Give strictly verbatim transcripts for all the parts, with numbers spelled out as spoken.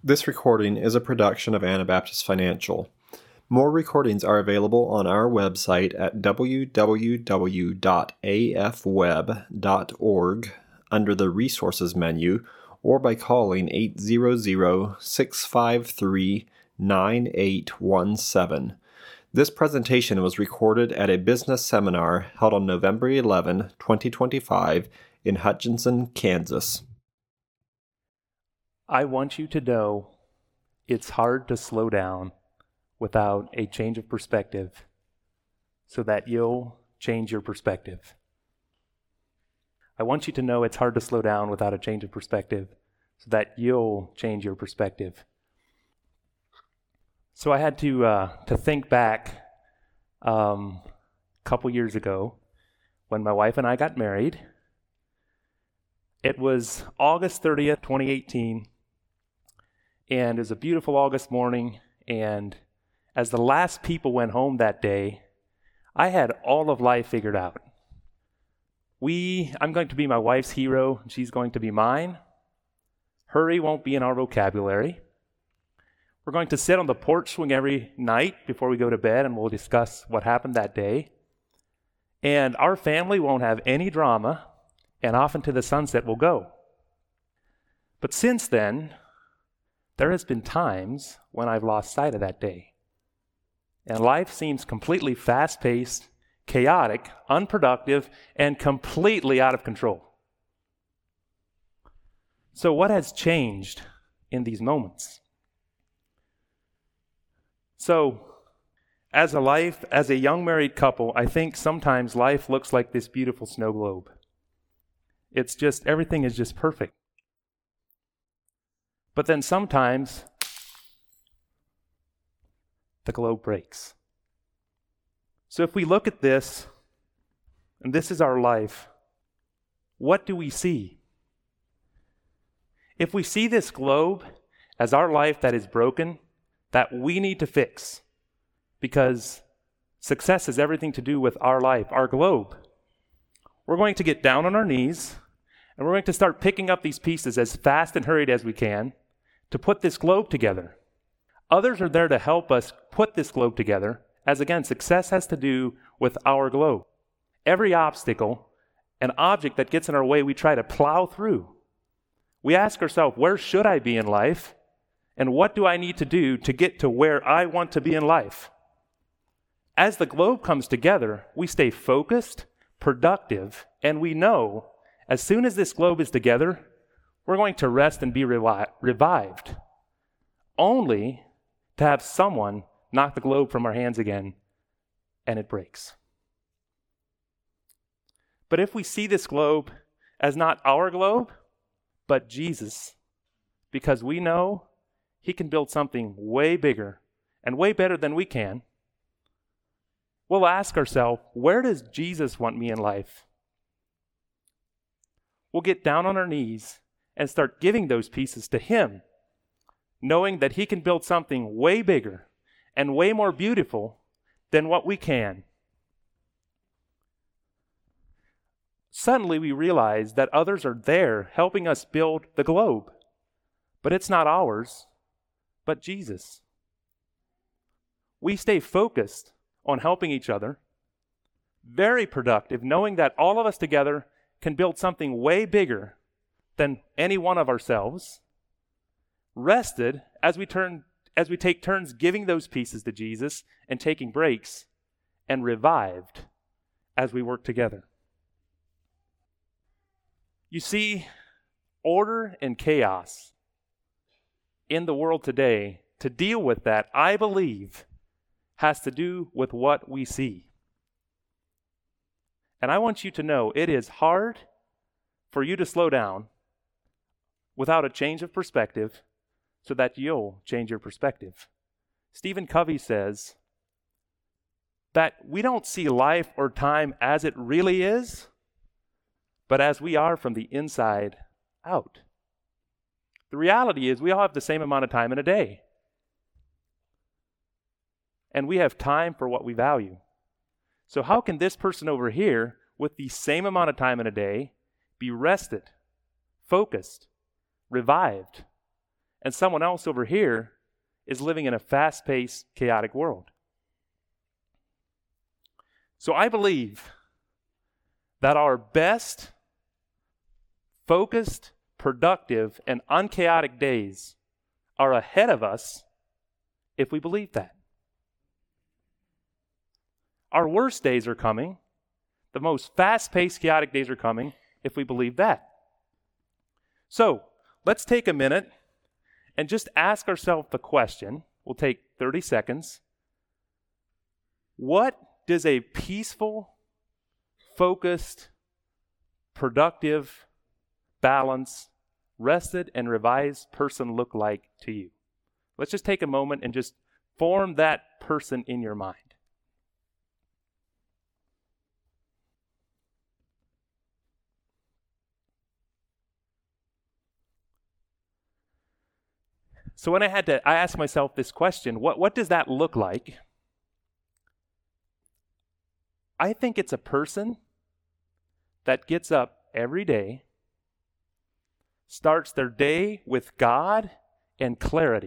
This recording is a production of Anabaptist Financial. More recordings are available on our website at w w w dot a f web dot org under the Resources menu, or by calling eight hundred, six five three, nine eight one seven. This presentation was recorded at a business seminar held on November eleventh, twenty twenty-five in Hutchinson, Kansas. I want you to know it's hard to slow down without a change of perspective so that you'll change your perspective. I want you to know it's hard to slow down without a change of perspective so that you'll change your perspective. So I had to uh, to think back um, a couple years ago when my wife and I got married. It was August thirtieth, twenty eighteen. And it was a beautiful August morning, and as the last people went home that day, I had all of life figured out. We, I'm going to be my wife's hero, and she's going to be mine. Hurry won't be in our vocabulary. We're going to sit on the porch swing every night before we go to bed, and we'll discuss what happened that day. And our family won't have any drama, and off into the sunset we'll go. But since then, there has been times when I've lost sight of that day. And life seems completely fast-paced, chaotic, unproductive, and completely out of control. So what has changed in these moments? So, as a life, as a young married couple, I think sometimes life looks like this beautiful snow globe. It's just, everything is just perfect. But then sometimes the globe breaks. So if we look at this, and this is our life, what do we see? If we see this globe as our life that is broken, that we need to fix, because success has everything to do with our life, our globe, we're going to get down on our knees, and we're going to start picking up these pieces as fast and hurried as we can to put this globe together. Others are there to help us put this globe together, as again, success has to do with our globe. Every obstacle, an object that gets in our way, we try to plow through. We ask ourselves, where should I be in life? And what do I need to do to get to where I want to be in life? As the globe comes together, we stay focused, productive, and we know as soon as this globe is together, we're going to rest and be revi- revived, only to have someone knock the globe from our hands again, and it breaks. But if we see this globe as not our globe, but Jesus, because we know He can build something way bigger and way better than we can, we'll ask ourselves, where does Jesus want me in life? We'll get down on our knees and start giving those pieces to Him, knowing that He can build something way bigger and way more beautiful than what we can. Suddenly we realize that others are there helping us build the globe, but it's not ours, but Jesus. We stay focused on helping each other, very productive, knowing that all of us together can build something way bigger than any one of ourselves, rested as we turn as we take turns giving those pieces to Jesus and taking breaks, and revived as we work together. You see, order and chaos in the world today, to deal with that, I believe, has to do with what we see. And I want you to know it is hard for you to slow down without a change of perspective so that you'll change your perspective. Stephen Covey says that we don't see life or time as it really is, but as we are from the inside out. The reality is we all have the same amount of time in a day. And we have time for what we value. So how can this person over here, with the same amount of time in a day, be rested, focused, revived, and someone else over here is living in a fast-paced, chaotic world. So I believe that our best, focused, productive, and unchaotic days are ahead of us if we believe that. Our worst days are coming. The most fast-paced, chaotic days are coming if we believe that. So, let's take a minute and just ask ourselves the question. We'll take thirty seconds. What does a peaceful, focused, productive, balanced, rested, and revised person look like to you? Let's just take a moment and just form that person in your mind. So when I had to, I asked myself this question, what, what does that look like? I think it's a person that gets up every day, starts their day with God and clarity,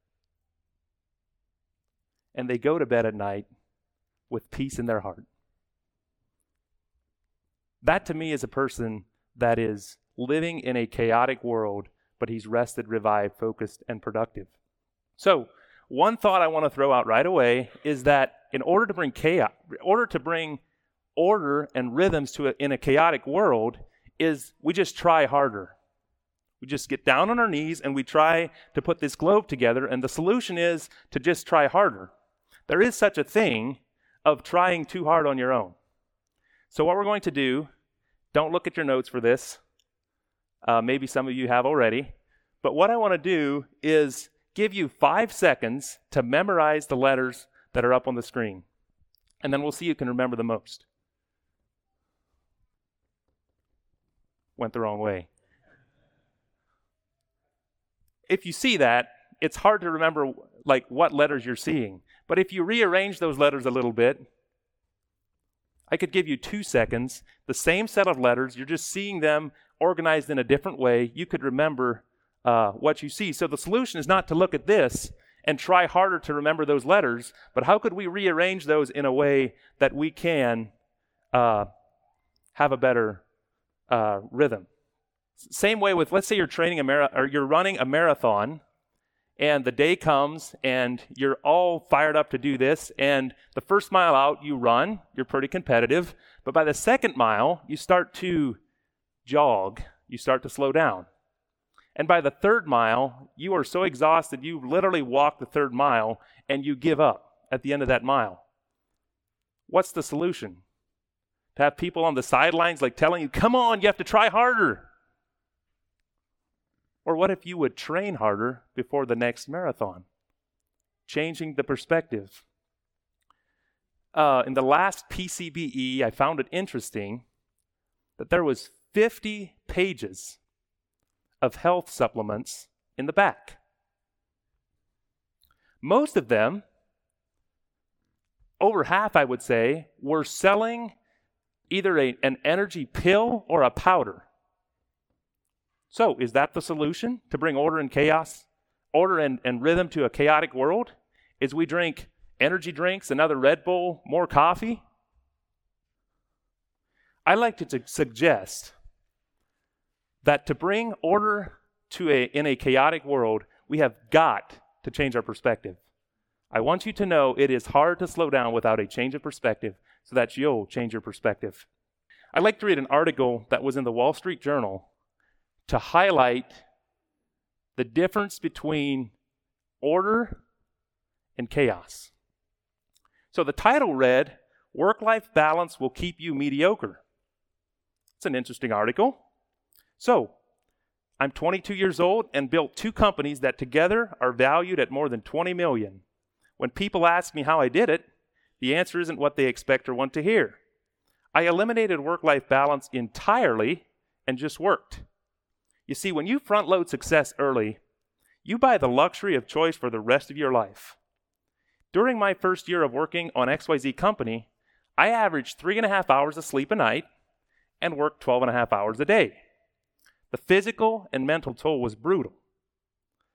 and they go to bed at night with peace in their heart. That to me is a person that is living in a chaotic world, but he's rested, revived, focused, and productive. So, one thought I want to throw out right away is that in order to bring chaos, in order to bring order and rhythms to a, in a chaotic world, is we just try harder. We just get down on our knees and we try to put this globe together, and the solution is to just try harder. There is such a thing of trying too hard on your own. So what we're going to do, don't look at your notes for this. Uh, maybe some of you have already. But what I want to do is give you five seconds to memorize the letters that are up on the screen. And then we'll see who can remember the most. Went the wrong way. If you see that, it's hard to remember like what letters you're seeing. But if you rearrange those letters a little bit, I could give you two seconds, the same set of letters, you're just seeing them organized in a different way. You could remember uh, what you see. So the solution is not to look at this and try harder to remember those letters, but how could we rearrange those in a way that we can uh, have a better uh, rhythm? Same way with, let's say you're training a mar- or you're running a marathon, and the day comes and you're all fired up to do this, and the first mile out you run, you're pretty competitive, but by the second mile you start to jog, you start to slow down. And by the third mile, you are so exhausted you literally walk the third mile and you give up at the end of that mile. What's the solution? To have people on the sidelines like telling you, come on, you have to try harder. Or what if you would train harder before the next marathon? Changing the perspective. Uh, in the last P C B E, I found it interesting that there was fifty pages of health supplements in the back. Most of them, over half I would say, were selling either a, an energy pill or a powder. So, is that the solution to bring order and chaos, order and, and rhythm to a chaotic world? Is we drink energy drinks, another Red Bull, more coffee? I like to t- suggest that to bring order to a in a chaotic world, we have got to change our perspective. I want you to know it is hard to slow down without a change of perspective, so that you'll change your perspective. I'd like to read an article that was in the Wall Street Journal to highlight the difference between order and chaos. So the title read, "Work-Life Balance Will Keep You Mediocre." It's an interesting article. So, I'm twenty-two years old and built two companies that together are valued at more than twenty million dollars. When people ask me how I did it, the answer isn't what they expect or want to hear. I eliminated work-life balance entirely and just worked. You see, when you front-load success early, you buy the luxury of choice for the rest of your life. During my first year of working on X Y Z Company, I averaged three and a half hours of sleep a night and worked twelve and a half hours a day. The physical and mental toll was brutal.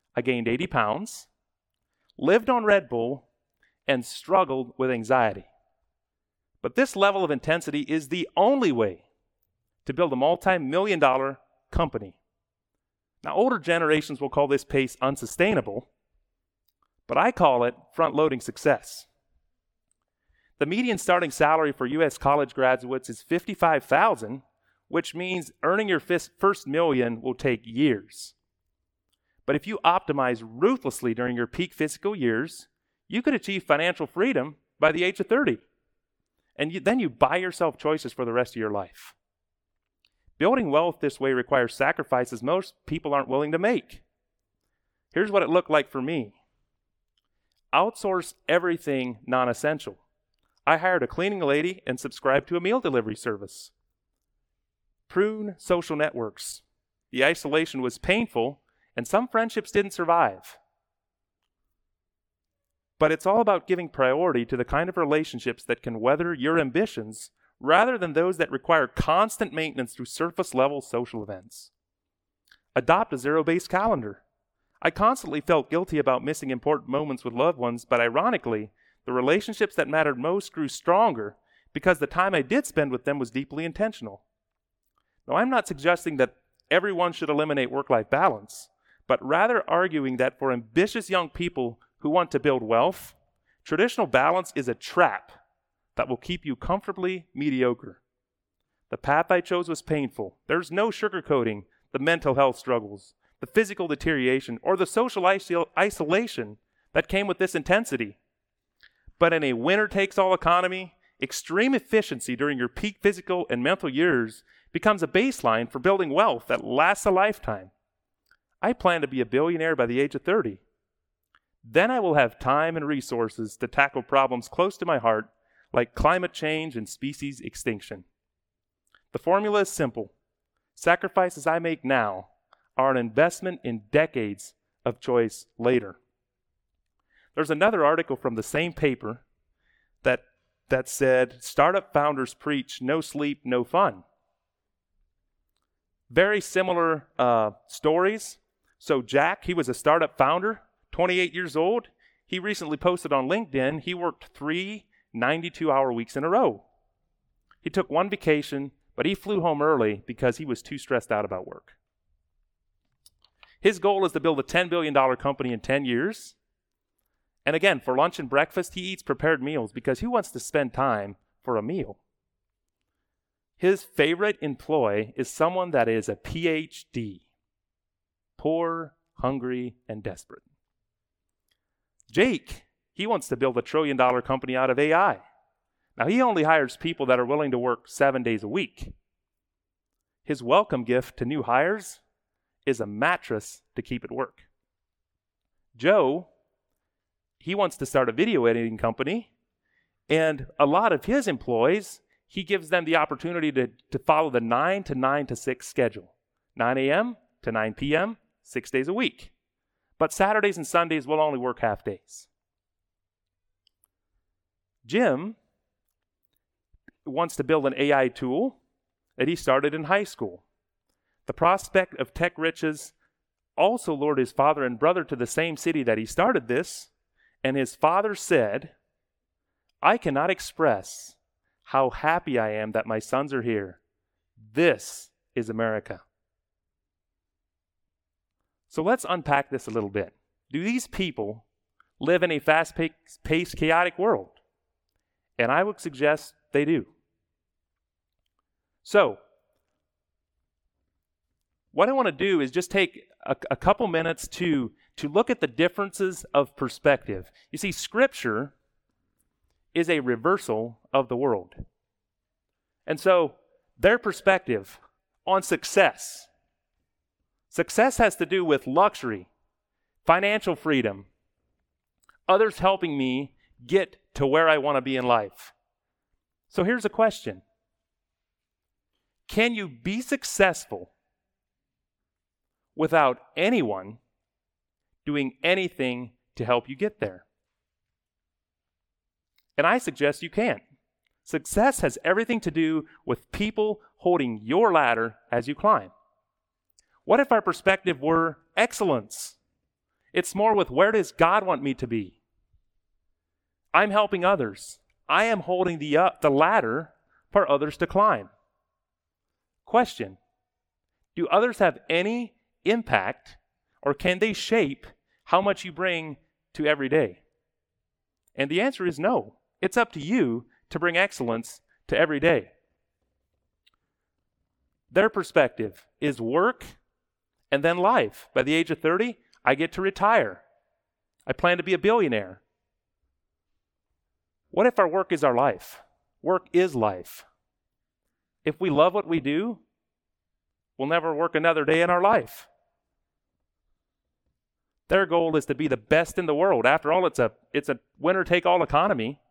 I gained eighty pounds, lived on Red Bull, and struggled with anxiety. But this level of intensity is the only way to build a multi-million dollar company. Now, older generations will call this pace unsustainable, but I call it front-loading success. The median starting salary for U S college graduates is fifty-five thousand dollars, which means earning your first million will take years. But if you optimize ruthlessly during your peak physical years, you could achieve financial freedom by the age of thirty. And you, then you buy yourself choices for the rest of your life. Building wealth this way requires sacrifices most people aren't willing to make. Here's what it looked like for me. Outsource everything non-essential. I hired a cleaning lady and subscribed to a meal delivery service. Prune social networks. The isolation was painful, and some friendships didn't survive. But it's all about giving priority to the kind of relationships that can weather your ambitions rather than those that require constant maintenance through surface-level social events. Adopt a zero-based calendar. I constantly felt guilty about missing important moments with loved ones, but ironically, the relationships that mattered most grew stronger because the time I did spend with them was deeply intentional. Now, I'm not suggesting that everyone should eliminate work-life balance, but rather arguing that for ambitious young people who want to build wealth, traditional balance is a trap that will keep you comfortably mediocre. The path I chose was painful. There's no sugarcoating the mental health struggles, the physical deterioration, or the social iso- isolation that came with this intensity. But in a winner-takes-all economy, extreme efficiency during your peak physical and mental years becomes a baseline for building wealth that lasts a lifetime. I plan to be a billionaire by the age of thirty. Then I will have time and resources to tackle problems close to my heart, like climate change and species extinction. The formula is simple. Sacrifices I make now are an investment in decades of choice later. There's another article from the same paper that, that said, startup founders preach no sleep, no fun. Very similar uh, stories. So Jack, he was a startup founder, twenty-eight years old. He recently posted on LinkedIn he worked three ninety-two hour weeks in a row. He took one vacation, but he flew home early because he was too stressed out about work. His goal is to build a ten billion dollars company in ten years. And again, for lunch and breakfast, he eats prepared meals because who wants to spend time for a meal? His favorite employee is someone that is a P H D. Poor, hungry, and desperate. Jake, he wants to build a trillion dollar company out of A I. Now, he only hires people that are willing to work seven days a week. His welcome gift to new hires is a mattress to keep at work. Joe, he wants to start a video editing company, and a lot of his employees, he gives them the opportunity to, to follow the nine to nine to six schedule. nine a.m. to nine p.m., six days a week. But Saturdays and Sundays will only work half days. Jim wants to build an A I tool that he started in high school. The prospect of tech riches also lured his father and brother to the same city that he started this, and his father said, "I cannot express how happy I am that my sons are here. This is America." So let's unpack this a little bit. Do these people live in a fast-paced, chaotic world? And I would suggest they do. So, what I want to do is just take a, a couple minutes to, to look at the differences of perspective. You see, Scripture is a reversal of the world. And so, their perspective on success. Success has to do with luxury, financial freedom, others helping me get to where I want to be in life. So here's a question. Can you be successful without anyone doing anything to help you get there? And I suggest you can't. Success has everything to do with people holding your ladder as you climb. What if our perspective were excellence? It's more with, where does God want me to be? I'm helping others. I am holding the, uh, the ladder for others to climb. Question: do others have any impact, or can they shape how much you bring to every day? And the answer is no. It's up to you to bring excellence to every day. Their perspective is work and then life. By the age of thirty, I get to retire. I plan to be a billionaire. What if our work is our life? Work is life. If we love what we do, we'll never work another day in our life. Their goal is to be the best in the world. After all, it's a it's a winner-take-all economy.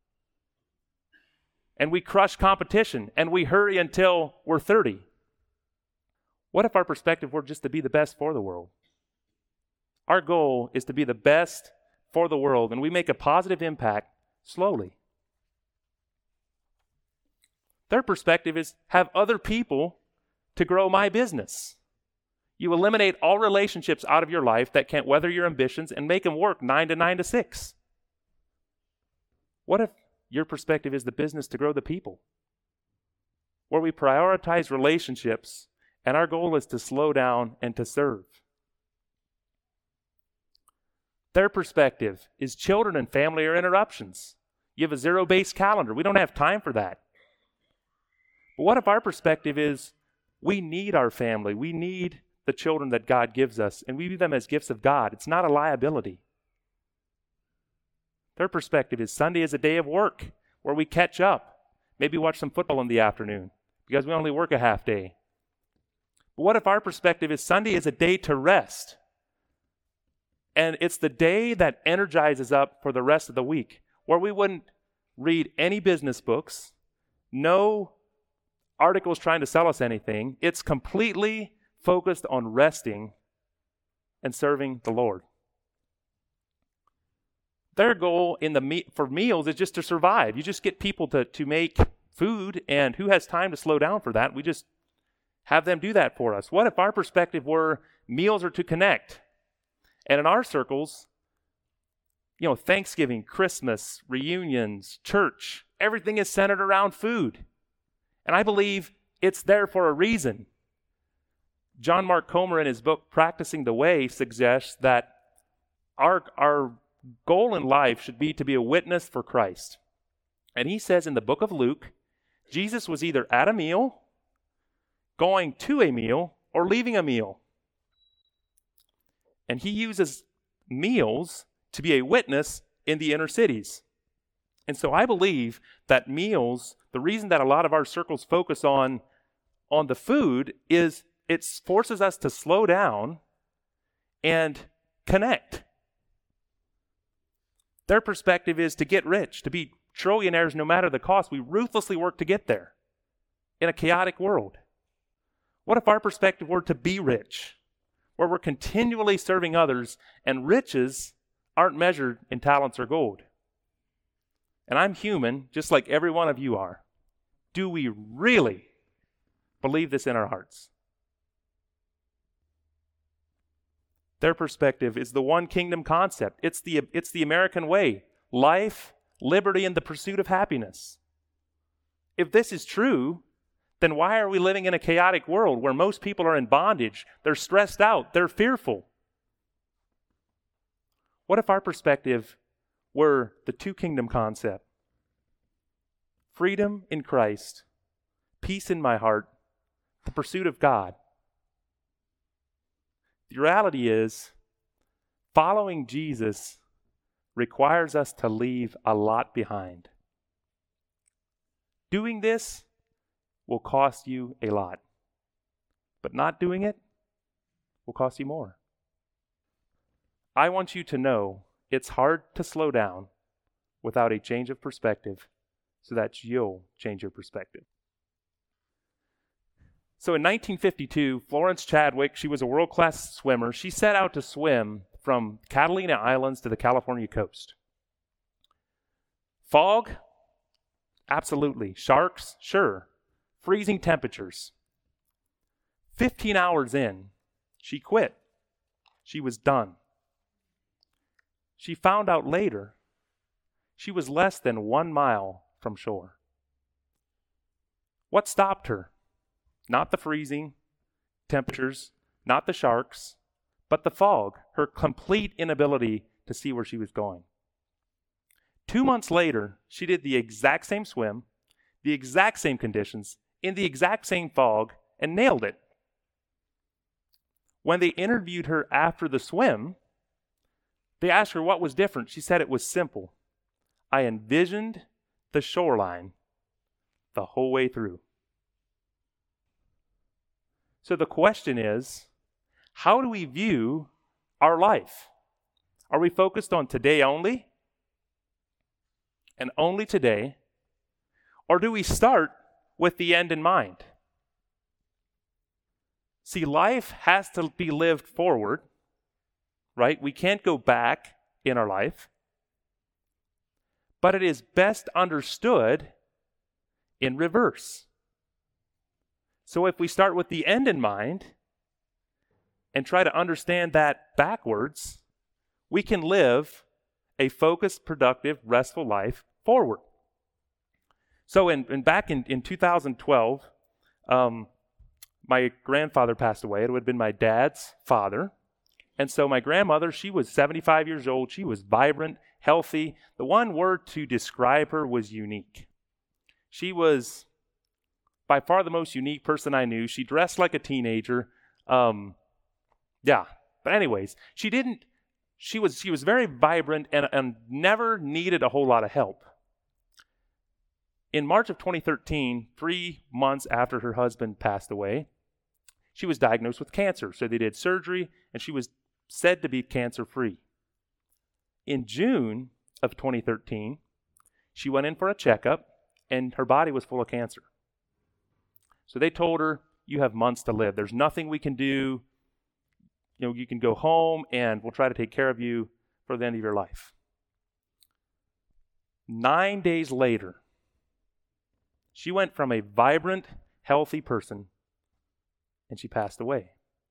And we crush competition, and we hurry until we're thirty. What if our perspective were just to be the best for the world? Our goal is to be the best for the world, and we make a positive impact slowly. Their perspective is, have other people to grow my business. You eliminate all relationships out of your life that can't weather your ambitions and make them work nine to nine to six. What if your perspective is the business to grow the people, where we prioritize relationships and our goal is to slow down and to serve? Their perspective is children and family are interruptions. You have a zero-based calendar. We don't have time for that. But what if our perspective is, we need our family. We need the children that God gives us, and we view them as gifts of God. It's not a liability. Their perspective is, Sunday is a day of work where we catch up. Maybe watch some football in the afternoon because we only work a half day. But what if our perspective is, Sunday is a day to rest? And it's the day that energizes up for the rest of the week, where we wouldn't read any business books, no articles trying to sell us anything. It's completely focused on resting and serving the Lord. Their goal in the me- for meals is just to survive. You just get people to, to make food, and who has time to slow down for that? We just have them do that for us. What if our perspective were, meals are to connect? And in our circles, you know, Thanksgiving, Christmas, reunions, church, everything is centered around food. And I believe it's there for a reason. John Mark Comer, in his book, Practicing the Way, suggests that our, our goal in life should be to be a witness for Christ. And he says in the book of Luke, Jesus was either at a meal, going to a meal, or leaving a meal. And he uses meals to be a witness in the inner cities. And so I believe that meals, the reason that a lot of our circles focus on, on the food is it forces us to slow down and connect. Their perspective is to get rich, to be trillionaires no matter the cost. We ruthlessly work to get there in a chaotic world. What if our perspective were to be rich, where we're continually serving others and riches aren't measured in talents or gold? And I'm human, just like every one of you are. Do we really believe this in our hearts? Their perspective is the one kingdom concept. It's the, it's the American way. Life, liberty, and the pursuit of happiness. If this is true, then why are we living in a chaotic world where most people are in bondage? They're stressed out. They're fearful. What if our perspective were the two kingdom concept? Freedom in Christ, peace in my heart, the pursuit of God. The reality is, following Jesus requires us to leave a lot behind. Doing this will cost you a lot, but not doing it will cost you more. I want you to know it's hard to slow down without a change of perspective so that you'll change your perspective. So in nineteen fifty-two, Florence Chadwick, she was a world-class swimmer. She set out to swim from Catalina Islands to the California coast. Fog? Absolutely. Sharks? Sure. Freezing temperatures. fifteen hours in, she quit. She was done. She found out later she was less than one mile from shore. What stopped her? Not the freezing temperatures, not the sharks, but the fog, her complete inability to see where she was going. Two months later, she did the exact same swim, the exact same conditions, in the exact same fog, and nailed it. When they interviewed her after the swim, they asked her what was different. She said it was simple. I envisioned the shoreline the whole way through. So the question is, how do we view our life? Are we focused on today only? And only today? Or do we start with the end in mind? See, life has to be lived forward, right? We can't go back in our life. But it is best understood in reverse. So if we start with the end in mind and try to understand that backwards, we can live a focused, productive, restful life forward. So in, in back in, in two thousand twelve, um, my grandfather passed away. It would have been my dad's father. And so my grandmother, she was seventy-five years old. She was vibrant, healthy. The one word to describe her was unique. She was by far the most unique person I knew. She dressed like a teenager. Um, yeah. But anyways, she didn't, she was she was very vibrant and, and never needed a whole lot of help. In March of twenty thirteen, three months after her husband passed away, she was diagnosed with cancer. So they did surgery, and she was said to be cancer-free. In June of twenty thirteen, she went in for a checkup, and her body was full of cancer. So they told her, you have months to live. There's nothing we can do. You know, you can go home, and we'll try to take care of you for the end of your life. Nine days later, she went from a vibrant, healthy person, and she passed away.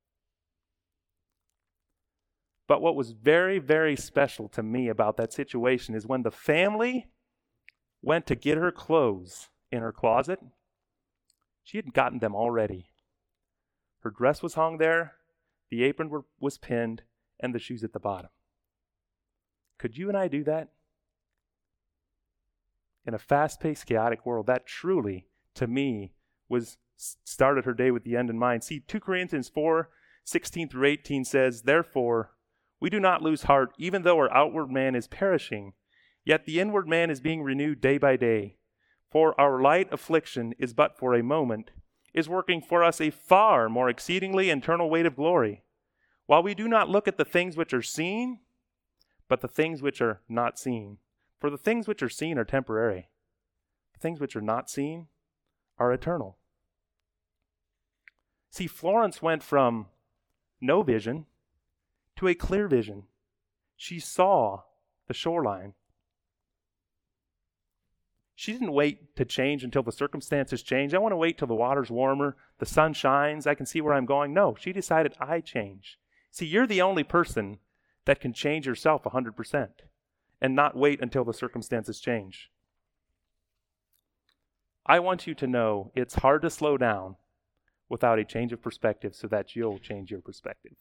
But what was very, very special to me about that situation is when the family went to get her clothes in her closet, she had gotten them already. Her dress was hung there, the apron were, was pinned, and the shoes at the bottom. Could you and I do that? In a fast-paced, chaotic world, that truly, to me, was started her day with the end in mind. See, Second Corinthians four, sixteen through eighteen says, therefore, we do not lose heart, even though our outward man is perishing, yet the inward man is being renewed day by day. For our light affliction is but for a moment, is working for us a far more exceedingly eternal weight of glory. While we do not look at the things which are seen, but the things which are not seen. For the things which are seen are temporary. The things which are not seen are eternal. See, Florence went from no vision to a clear vision. She saw the shoreline. She didn't wait to change until the circumstances change. I want to wait till the water's warmer, the sun shines, I can see where I'm going. No, she decided I change. See, you're the only person that can change yourself one hundred percent and not wait until the circumstances change. I want you to know it's hard to slow down without a change of perspective so that you'll change your perspective.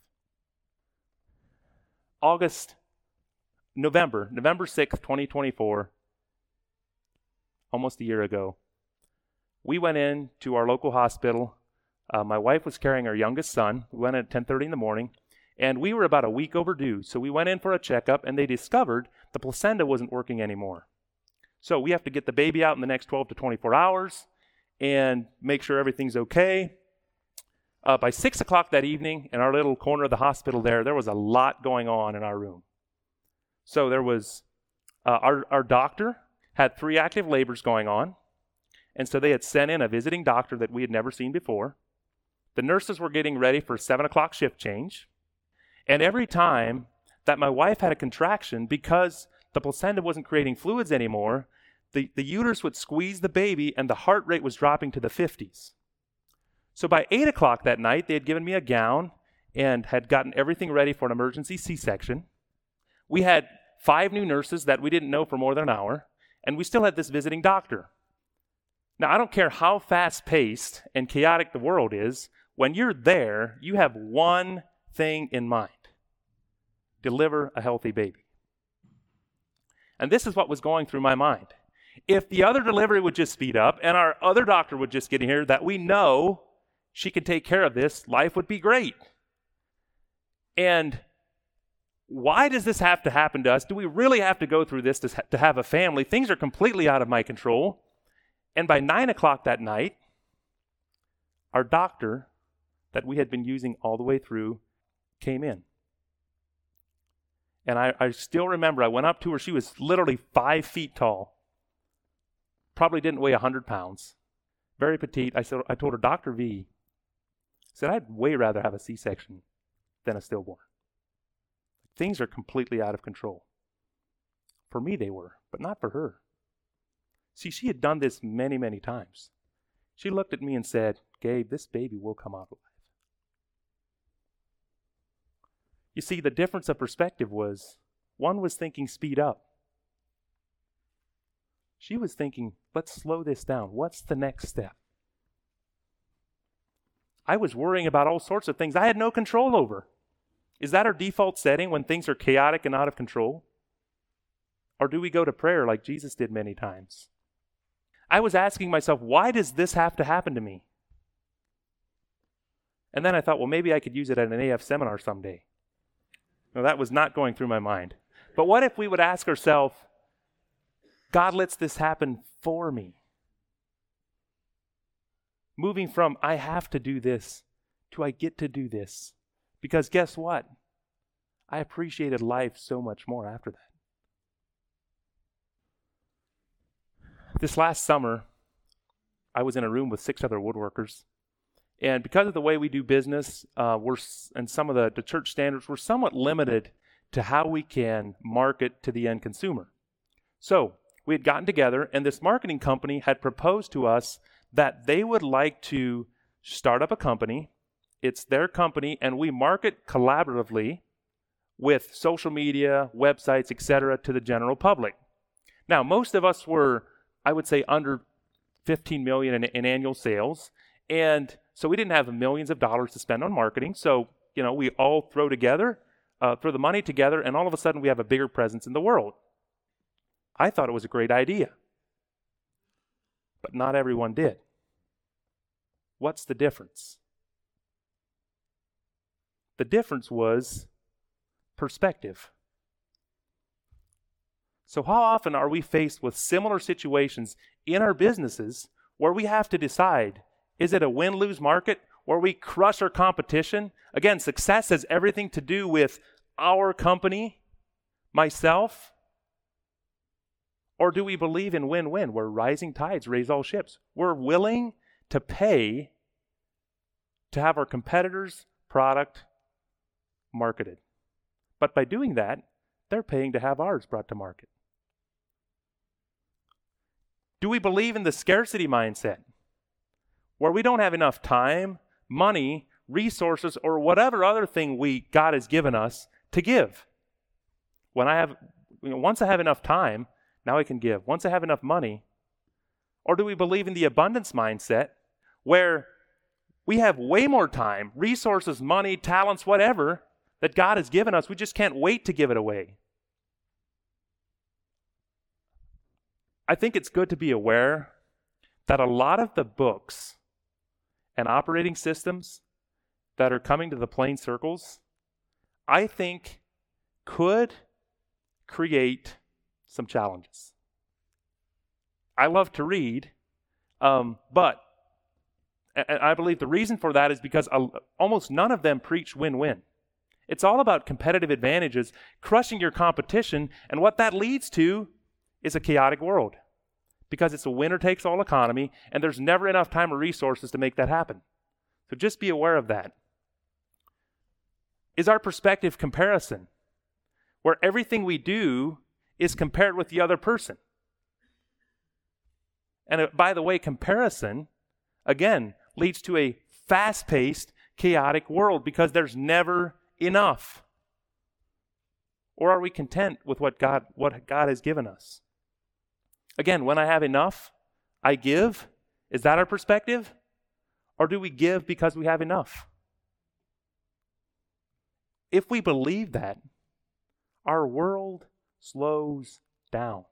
August, November, November sixth, twenty twenty-four, almost a year ago, we went in to our local hospital. Uh, my wife was carrying our youngest son. We went in at ten thirty in the morning, and we were about a week overdue. So we went in for a checkup, and they discovered the placenta wasn't working anymore. So we have to get the baby out in the next twelve to twenty-four hours and make sure everything's okay. Uh, by six o'clock that evening, in our little corner of the hospital there, there was a lot going on in our room. So there was, uh, our, our doctor had three active labors going on, and so they had sent in a visiting doctor that we had never seen before. The nurses were getting ready for a seven o'clock shift change, and every time that my wife had a contraction, because the placenta wasn't creating fluids anymore, the, the uterus would squeeze the baby, and the heart rate was dropping to the fifties. So by eight o'clock that night, they had given me a gown and had gotten everything ready for an emergency C-section. We had five new nurses that we didn't know for more than an hour, and we still had this visiting doctor. Now, I don't care how fast-paced and chaotic the world is, when you're there, you have one thing in mind: deliver a healthy baby. And this is what was going through my mind. If the other delivery would just speed up and our other doctor would just get in here that we know she can take care of this, life would be great. And why does this have to happen to us? Do we really have to go through this to, to have a family? Things are completely out of my control. And by nine o'clock that night, our doctor that we had been using all the way through came in. And I, I still remember I went up to her. She was literally five feet tall. Probably didn't weigh one hundred pounds. Very petite. I said, I told her, Doctor V, I said, I'd way rather have a C-section than a stillborn. Things are completely out of control. For me, they were, but not for her. See, she had done this many, many times. She looked at me and said, Gabe, this baby will come out alive. You see, the difference of perspective was, one was thinking speed up. She was thinking, let's slow this down. What's the next step? I was worrying about all sorts of things I had no control over. Is that our default setting when things are chaotic and out of control? Or do we go to prayer like Jesus did many times? I was asking myself, why does this have to happen to me? And then I thought, well, maybe I could use it at an A F seminar someday. No, that was not going through my mind. But what if we would ask ourselves, God lets this happen for me? Moving from, I have to do this, to I get to do this. Because guess what? I appreciated life so much more after that. This last summer, I was in a room with six other woodworkers. And because of the way we do business, uh, we're and some of the, the church standards, we're somewhat limited to how we can market to the end consumer. So we had gotten together, and this marketing company had proposed to us that they would like to start up a company. It's their company, and we market collaboratively with social media, websites, et cetera, to the general public. Now, most of us were, I would say, under fifteen million dollars in, in annual sales, and so we didn't have millions of dollars to spend on marketing. So, you know, we all throw together, uh, throw the money together, and all of a sudden we have a bigger presence in the world. I thought it was a great idea, but not everyone did. What's the difference? The difference was perspective. So how often are we faced with similar situations in our businesses where we have to decide, is it a win-lose market where we crush our competition? Again, success has everything to do with our company, myself. Or do we believe in win-win, where rising tides raise all ships? We're willing to pay to have our competitors' product marketed. But by doing that, they're paying to have ours brought to market. Do we believe in the scarcity mindset, where we don't have enough time, money, resources, or whatever other thing we God has given us to give? When I have, you know, once I have enough time, now I can give. Once I have enough money, or do we believe in the abundance mindset, where we have way more time, resources, money, talents, whatever, that God has given us, we just can't wait to give it away? I think it's good to be aware that a lot of the books and operating systems that are coming to the plain circles, I think could create some challenges. I love to read, um, but and I believe the reason for that is because almost none of them preach win-win. It's all about competitive advantages, crushing your competition, and what that leads to is a chaotic world, because it's a winner-takes-all economy, and there's never enough time or resources to make that happen. So just be aware of that. Is our perspective comparison, where everything we do is compared with the other person? And uh, by the way, comparison, again, leads to a fast-paced, chaotic world, because there's never enough. Or are we content with what God, what God has given us? Again, when I have enough, I give. Is that our perspective? Or do we give because we have enough? If we believe that, our world slows down.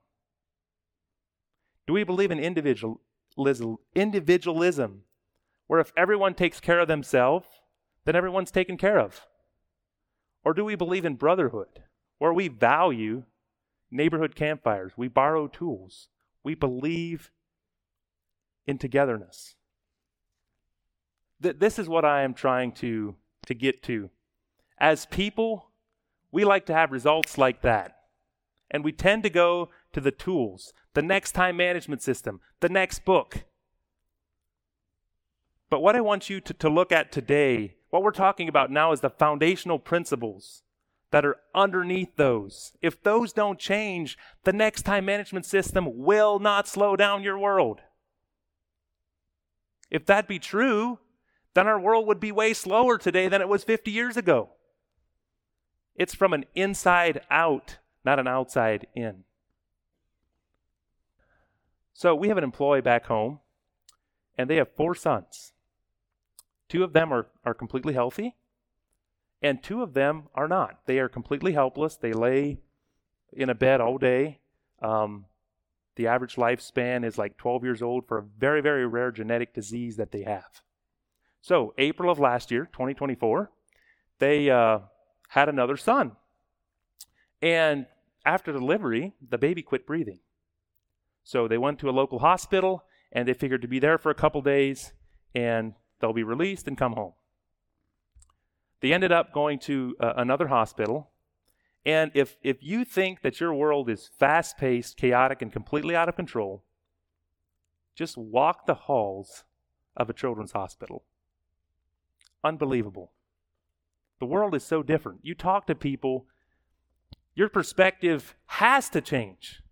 Do we believe in individualism, individualism, where if everyone takes care of themselves, then everyone's taken care of? Or do we believe in brotherhood, where we value neighborhood campfires, we borrow tools, we believe in togetherness? Th- this is what I am trying to, to get to. As people, we like to have results like that. And we tend to go to the tools, the next time management system, the next book. But what I want you to, to look at today, what we're talking about now, is the foundational principles that are underneath those. If those don't change, the next time management system will not slow down your world. If that be true, then our world would be way slower today than it was fifty years ago. It's from an inside out, not an outside in. So we have an employee back home, and they have four sons. Two of them are, are completely healthy, and two of them are not. They are completely helpless. They lay in a bed all day. Um, the average lifespan is like twelve years old for a very, very rare genetic disease that they have. So April of last year, twenty twenty-four, they uh, had another son. And after delivery, the baby quit breathing. So they went to a local hospital, and they figured to be there for a couple days, and they'll be released and come home. They ended up going to uh, another hospital. And if, if you think that your world is fast-paced, chaotic, and completely out of control, just walk the halls of a children's hospital. Unbelievable. The world is so different. You talk to people, your perspective has to change.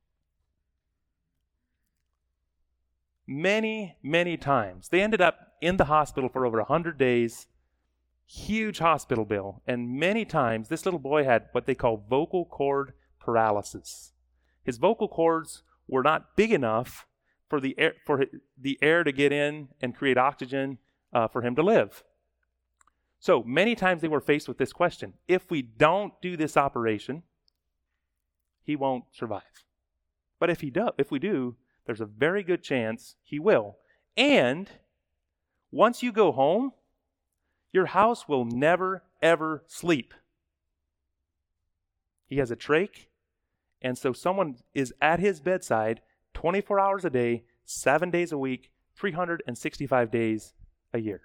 Many, many times. They ended up in the hospital for over one hundred days, huge hospital bill, and many times this little boy had what they call vocal cord paralysis. His vocal cords were not big enough for the air, for the air to get in and create oxygen uh, for him to live. So many times they were faced with this question: if we don't do this operation, he won't survive. But if he do, if we do, there's a very good chance he will. And once you go home, your house will never, ever sleep. He has a trach, and so someone is at his bedside twenty-four hours a day, seven days a week, three hundred sixty-five days a year.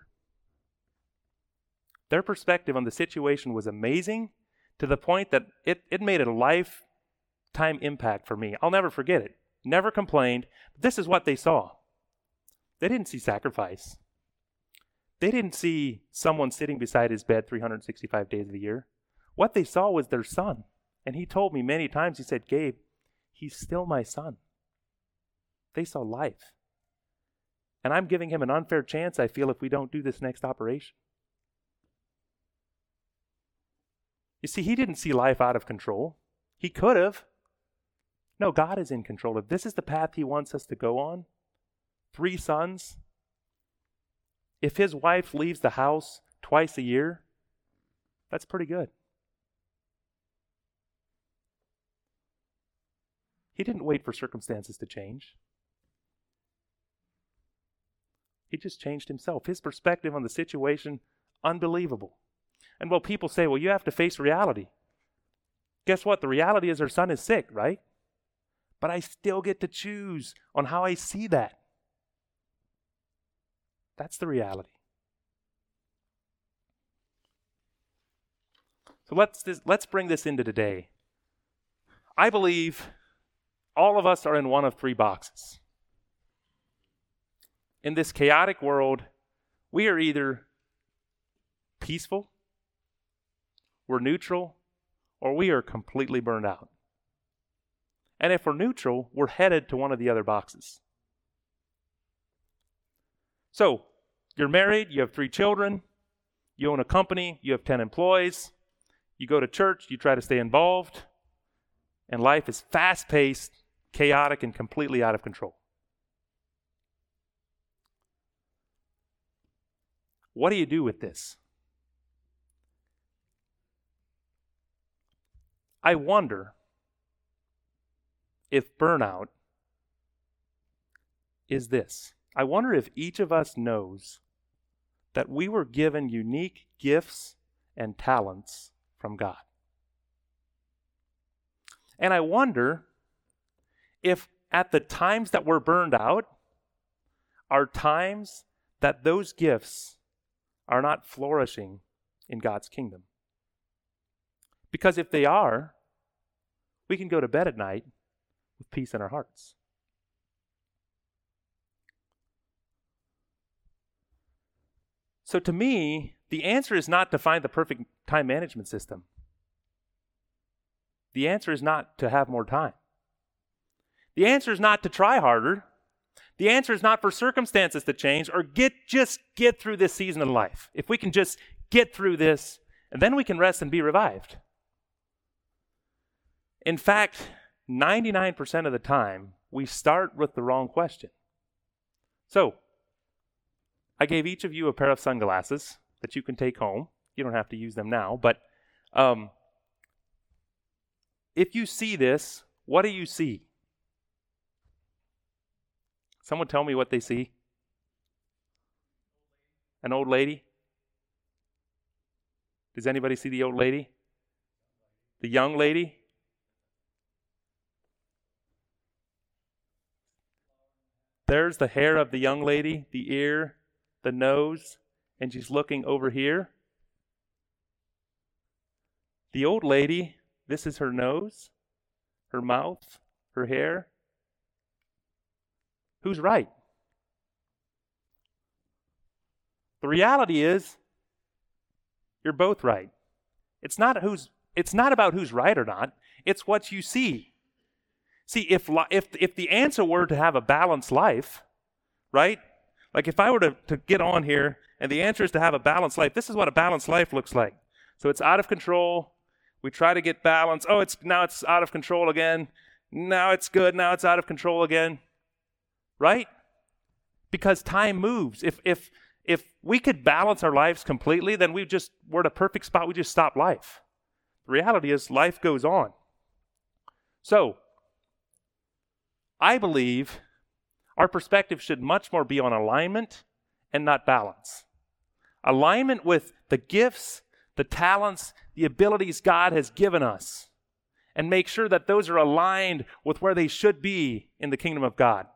Their perspective on the situation was amazing, to the point that it, it made a lifetime impact for me. I'll never forget it. Never complained. This is what they saw. They didn't see sacrifice. They didn't see someone sitting beside his bed three hundred sixty-five days of the year. What they saw was their son. And he told me many times, he said, "Gabe, he's still my son." They saw life. And I'm giving him an unfair chance, I feel, if we don't do this next operation. You see, he didn't see life out of control. He could have. No, God is in control. If this is the path he wants us to go on, three sons, if his wife leaves the house twice a year, that's pretty good. He didn't wait for circumstances to change. He just changed himself. His perspective on the situation, unbelievable. And well, people say, well, you have to face reality. Guess what? The reality is our son is sick, right? But I still get to choose on how I see that. That's the reality. So let's this, let's bring this into today. I believe all of us are in one of three boxes. In this chaotic world, we are either peaceful, we're neutral, or we are completely burned out. And if we're neutral, we're headed to one of the other boxes. So, you're married, you have three children, you own a company, you have ten employees, you go to church, you try to stay involved, and life is fast-paced, chaotic, and completely out of control. What do you do with this? I wonder if burnout is this. I wonder if each of us knows that we were given unique gifts and talents from God. And I wonder if at the times that we're burned out are times that those gifts are not flourishing in God's kingdom. Because if they are, we can go to bed at night with peace in our hearts. So to me, the answer is not to find the perfect time management system. The answer is not to have more time. The answer is not to try harder. The answer is not for circumstances to change or get just get through this season of life. If we can just get through this, and then we can rest and be revived. In fact, ninety-nine percent of the time, we start with the wrong question. So, I gave each of you a pair of sunglasses that you can take home. You don't have to use them now, but um, if you see this, what do you see? Someone tell me what they see. An old lady? Does anybody see the old lady? The young lady? There's the hair of the young lady, the ear, the nose, and she's looking over here. The old lady, this is her nose, her mouth, her hair. Who's right? The reality is, you're both right. It's not who's. It's not about who's right or not. It's what you see. See, if if if the answer were to have a balanced life, right? Like if I were to, to get on here and the answer is to have a balanced life, this is what a balanced life looks like. So it's out of control. We try to get balance. Oh, it's now it's out of control again. Now it's good. Now it's out of control again. Right? Because time moves. If if if we could balance our lives completely, then we just we're at a perfect spot. We just stop life. The reality is life goes on. So, I believe our perspective should much more be on alignment and not balance. Alignment with the gifts, the talents, the abilities God has given us, and make sure that those are aligned with where they should be in the kingdom of God.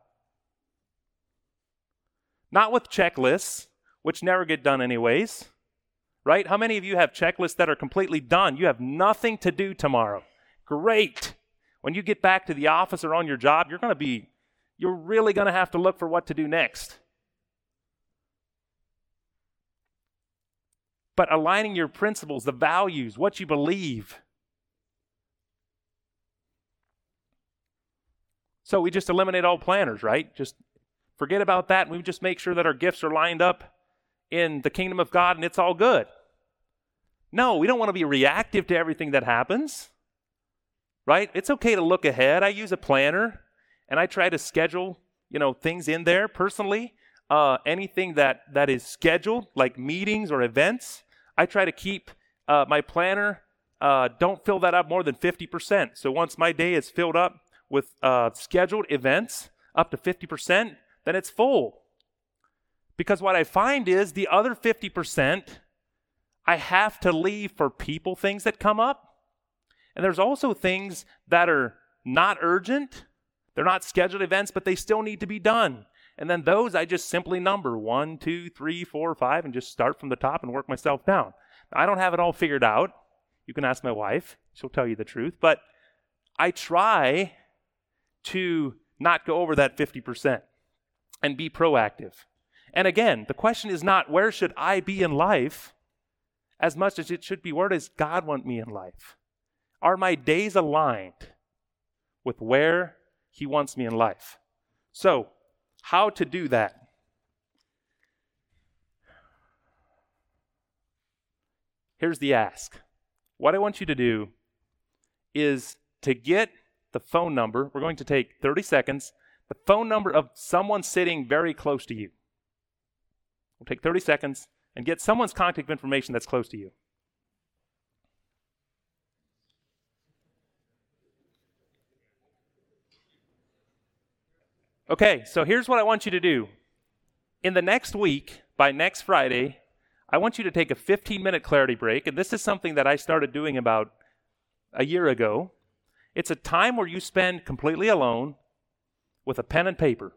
Not with checklists, which never get done anyways, right? How many of you have checklists that are completely done? You have nothing to do tomorrow. Great. When you get back to the office or on your job, you're going to be, you're really going to have to look for what to do next. But aligning your principles, the values, what you believe. So we just eliminate all planners, right? Just forget about that, and we just make sure that our gifts are lined up in the kingdom of God, and it's all good. No, we don't want to be reactive to everything that happens, right? It's okay to look ahead. I use a planner, and I try to schedule, you know, things in there personally. Uh, anything that, that is scheduled, like meetings or events, I try to keep uh, my planner, uh, don't fill that up more than fifty percent. So once my day is filled up with uh, scheduled events, up to fifty percent, then it's full. Because what I find is the other fifty percent, I have to leave for people things that come up. And there's also things that are not urgent. They're not scheduled events, but they still need to be done. And then those I just simply number one, two, three, four, five, and just start from the top and work myself down. I don't have it all figured out. You can ask my wife. She'll tell you the truth. But I try to not go over that fifty percent and be proactive. And again, the question is not where should I be in life as much as it should be where does God want me in life? Are my days aligned with where He wants me in life? So, how to do that? Here's the ask. What I want you to do is to get the phone number. We're going to take thirty seconds, the phone number of someone sitting very close to you. We'll take thirty seconds and get someone's contact information that's close to you. Okay, so here's what I want you to do. In the next week, by next Friday, I want you to take a fifteen-minute clarity break, and this is something that I started doing about a year ago. It's a time where you spend completely alone with a pen and paper.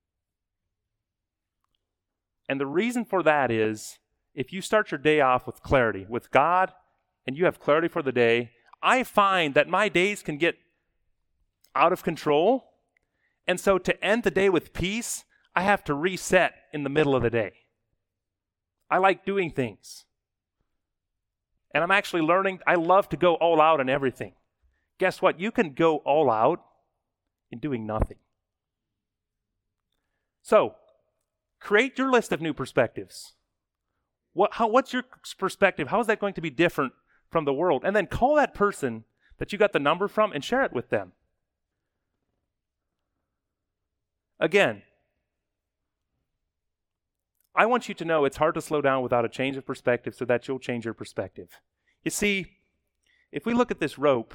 And the reason for that is, if you start your day off with clarity, with God, and you have clarity for the day, I find that my days can get out of control. And so to end the day with peace, I have to reset in the middle of the day. I like doing things. And I'm actually learning, I love to go all out on everything. Guess what? You can go all out in doing nothing. So, create your list of new perspectives. What, how, what's your perspective? How is that going to be different from the world? And then call that person that you got the number from and share it with them. Again, I want you to know it's hard to slow down without a change of perspective so that you'll change your perspective. You see, if we look at this rope,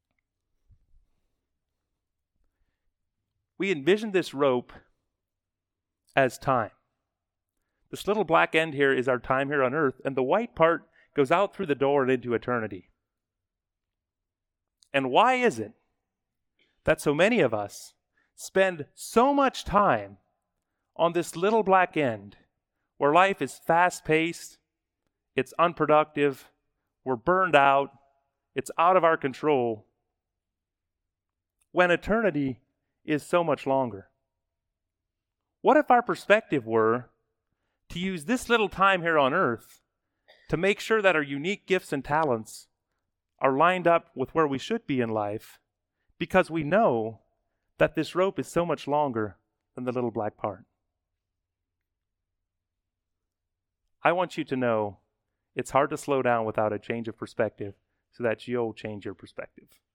we envision this rope as time. This little black end here is our time here on earth, and the white part goes out through the door and into eternity. And why is it that so many of us spend so much time on this little black end where life is fast-paced, it's unproductive, we're burned out, it's out of our control, when eternity is so much longer? What if our perspective were to use this little time here on earth to make sure that our unique gifts and talents are lined up with where we should be in life, because we know that this rope is so much longer than the little black part? I want you to know it's hard to slow down without a change of perspective so that you'll change your perspective.